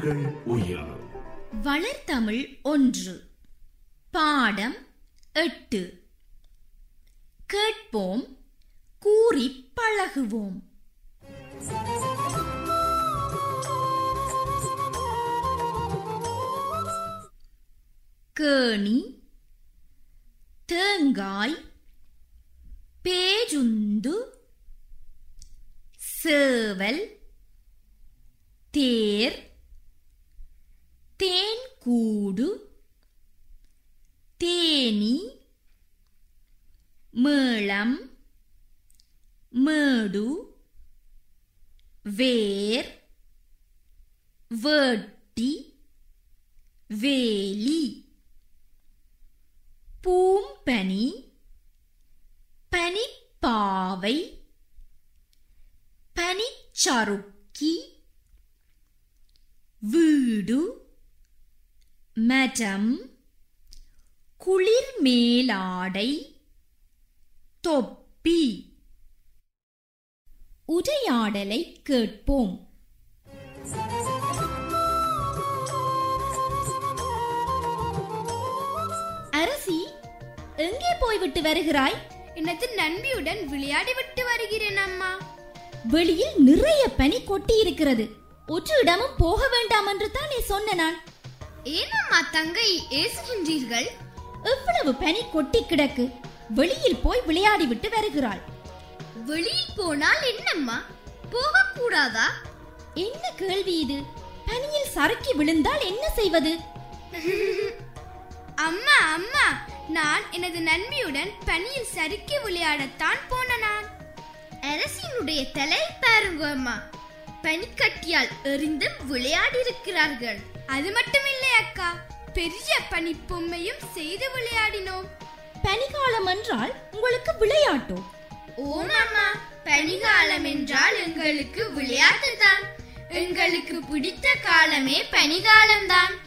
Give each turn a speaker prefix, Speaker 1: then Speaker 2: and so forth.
Speaker 1: எங்கள் உயிர்.
Speaker 2: வளர்தமிழ் 1 பாடம் 8. கேட்போம், கூறி பழகுவோம். கேணி, தேங்காய், பேஜுந்து, சேவல், தேர், தேன்கூடு, தேனி, மேளம், மேடு, வேர், வேட்டி, வேலி, பூம்பனி, பனிப்பாவை, பனிச்சறுக்கி, வீடு, மரம், குளிர் மேலாடை, தொப்பி. உரையாடலை கேட்போம். அரசி, எங்கே போய்விட்டு வருகிறாய்?
Speaker 3: எனது நண்பியுடன் விளையாடி விட்டு வருகிறேன் அம்மா.
Speaker 2: வெளியில் நிறைய பனி கொட்டி இருக்கிறது. ஒரு இடமும் போக வேண்டாம் என்று தானே சொன்ன நான்.
Speaker 3: ஏனம்மா தங்கை ஏசுகின்றீர்கள்?
Speaker 2: எவ்வளவு பனி கொட்டி கிடக்கு. வெளியில் போய் விளையாடி விட்டு வருகிறாள்.
Speaker 3: வெளியில் போனால் என்னம்மா, போகக்கூடாதா?
Speaker 2: என்ன கேள்வி இது? பனியில் சறுக்கி விழுந்தால் என்ன செய்வது?
Speaker 3: அம்மா அம்மா, நான் எனது நண்பியுடன் பனியில் சறுக்கி விளையாடத்தான் போன நான். அரசினுடைய தலை பாருங்க அம்மா, பனிக்கட்டியால் எறிந்து விளையாடி இருக்கிறார்கள். அது மட்டுமில்லை அக்கா, பெரிய பனி பொம்மையும் செய்து விளையாடினோம்.
Speaker 2: பனிகாலம் என்றால் உங்களுக்கு விளையாட்டோ?
Speaker 3: ஓம் அம்மா, பனிகாலம் என்றால் எங்களுக்கு விளையாட்டு தான். எங்களுக்கு பிடித்த காலமே பனிகாலம்தான்.